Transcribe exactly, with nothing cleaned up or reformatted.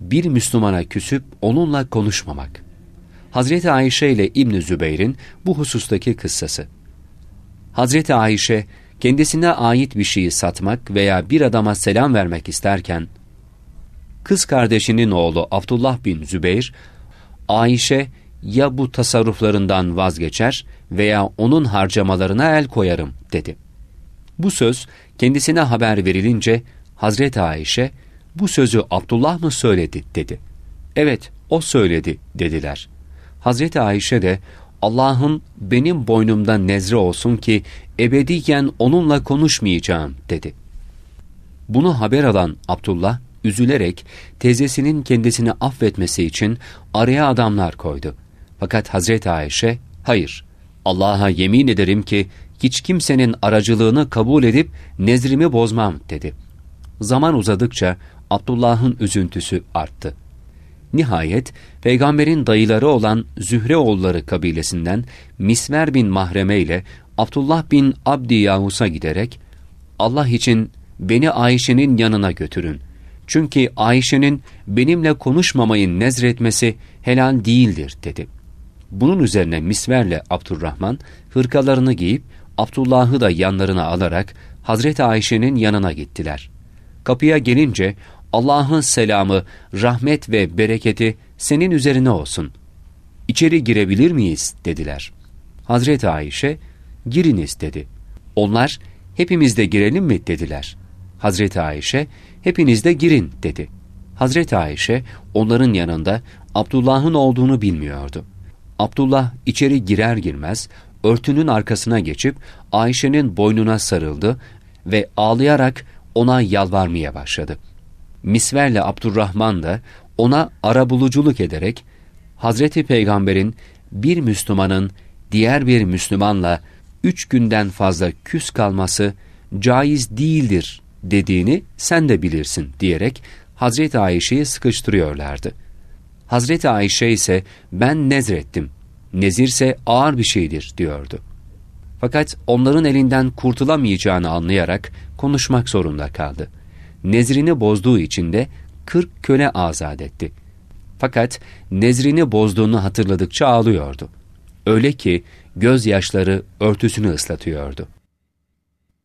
bir Müslümana küsüp onunla konuşmamak. Hazreti Ayşe ile İbn Zübeyr'in bu husustaki kıssası. Hazreti Ayşe, kendisine ait bir şeyi satmak veya bir adama selam vermek isterken, kız kardeşinin oğlu Abdullah bin Zübeyr, Ayşe ya bu tasarruflarından vazgeçer veya onun harcamalarına el koyarım dedi. Bu söz kendisine haber verilince Hazreti Ayşe, bu sözü Abdullah mı söyledi dedi. Evet, o söyledi dediler. Hazreti Ayşe de, Allah'ın benim boynumda nezre olsun ki ebediyen onunla konuşmayacağım dedi. Bunu haber alan Abdullah üzülerek teyzesinin kendisini affetmesi için araya adamlar koydu. Fakat Hazreti Ayşe, hayır, Allah'a yemin ederim ki hiç kimsenin aracılığını kabul edip nezrimi bozmam dedi. Zaman uzadıkça Abdullah'ın üzüntüsü arttı. Nihayet peygamberin dayıları olan Zühre oğulları kabilesinden Misver bin Mahreme ile Abdullah bin Abdi Yavus'a giderek, Allah için beni Ayşe'nin yanına götürün. Çünkü Ayşe'nin benimle konuşmamayı nezretmesi helal değildir dedi. Bunun üzerine Misver'le Abdurrahman hırkalarını giyip Abdullah'ı da yanlarına alarak Hazreti Ayşe'nin yanına gittiler. Kapıya gelince, Allah'ın selamı, rahmet ve bereketi senin üzerine olsun. İçeri girebilir miyiz dediler. Hazreti Ayşe, giriniz dedi. Onlar, hepimiz de girelim mi dediler. Hazreti Ayşe, hepiniz de girin dedi. Hazreti Ayşe, onların yanında Abdullah'ın olduğunu bilmiyordu. Abdullah içeri girer girmez, örtünün arkasına geçip Ayşe'nin boynuna sarıldı ve ağlayarak ona yalvarmaya başladı. Misver'le Abdurrahman da ona arabuluculuk ederek, Hazreti Peygamber'in bir Müslümanın diğer bir Müslümanla üç günden fazla küs kalması caiz değildir dediğini sen de bilirsin diyerek Hazreti Ayşe'yi sıkıştırıyorlardı. Hazreti Ayşe ise ben nezrettim, nezirse ağır bir şeydir diyordu. Fakat onların elinden kurtulamayacağını anlayarak konuşmak zorunda kaldı. Nezrini bozduğu için de kırk köle azat etti. Fakat nezrini bozduğunu hatırladıkça ağlıyordu. Öyle ki gözyaşları örtüsünü ıslatıyordu.